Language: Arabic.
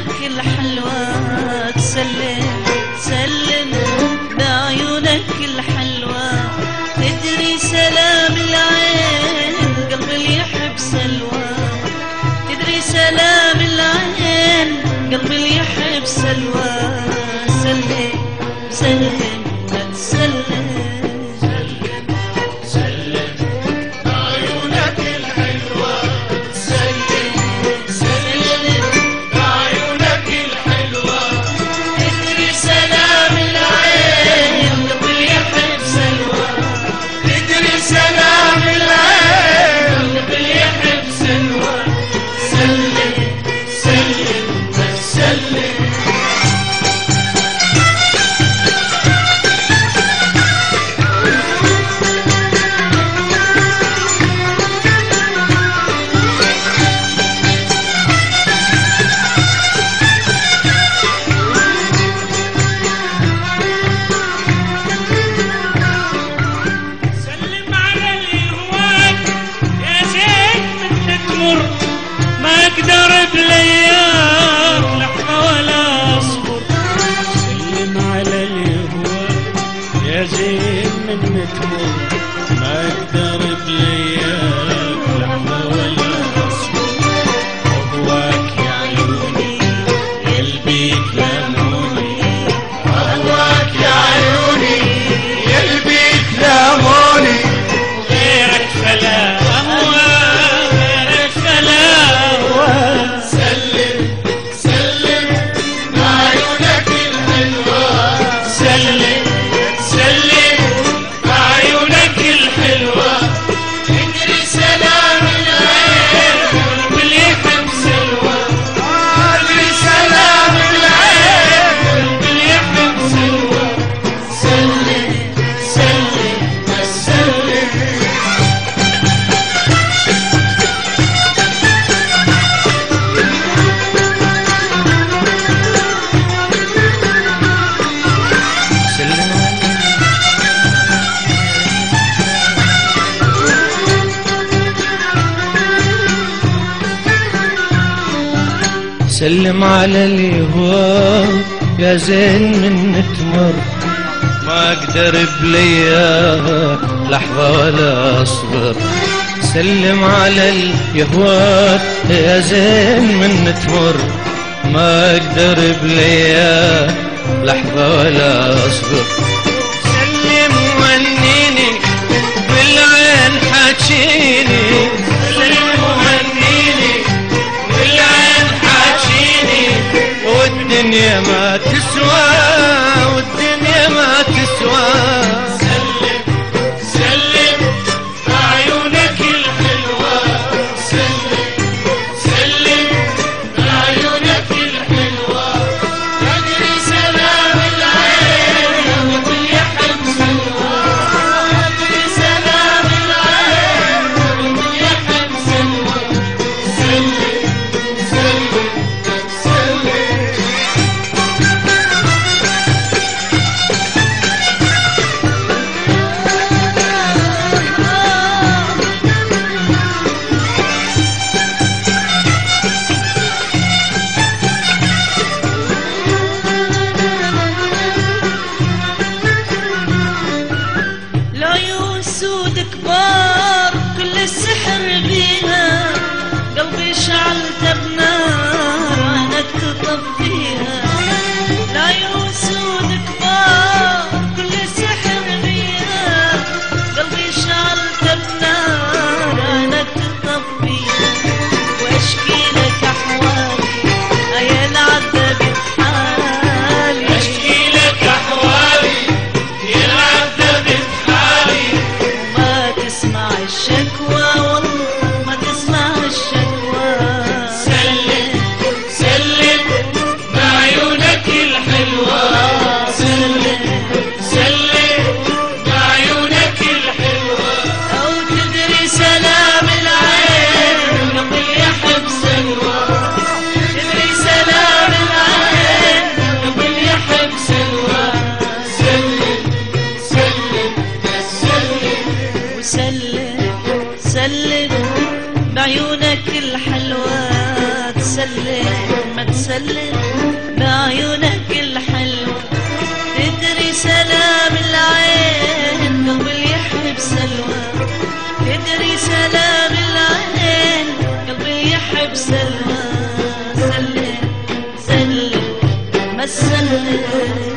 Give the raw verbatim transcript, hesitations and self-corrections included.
بعيونك الحلوة تسلم تسلم بعيونك الحلوة تدري سلام العين قلب اللي يحب سلوى تدري سلام العين قلب اللي يحب سلوى سلم سلم تسلم سلم على اليهوى يا زين من تمر ما اقدر بليا لحظة ولا اصبر سلم على اليهوى يا زين من تمر ما اقدر بليا لحظة ولا اصبر سلم ونيني بالعين حاجيني سلم ونيني بالعين حاجيني والدنيا ما تسوى والدنيا ما تسوى سلم سلم بعيونك الحلوة سلم سلم بعيونك الحلوة تدري سلام العين والكل يحب سلوى تدري سلام العين والكل يحب سلوى سلم سلم سلم العيون سود كبار كل السحر بيها قلبي شعلته بنار عينك تطفيها العيون سود كبار كل السحر بيها قلبي شعلته بنار عينك تطفيها واشكي لك احوالي يا العذاب بحالي اشكي لك احوالي يا العذاب بحالي ما تسمع الشكوى والله ما تسمع الشكوى سلم سلم بعيونك الحلوة، تدري سلام العين قلبي يحب سلوى، تدري سلام العين قلبي يحب سلوى. سلم سلم ما تسلم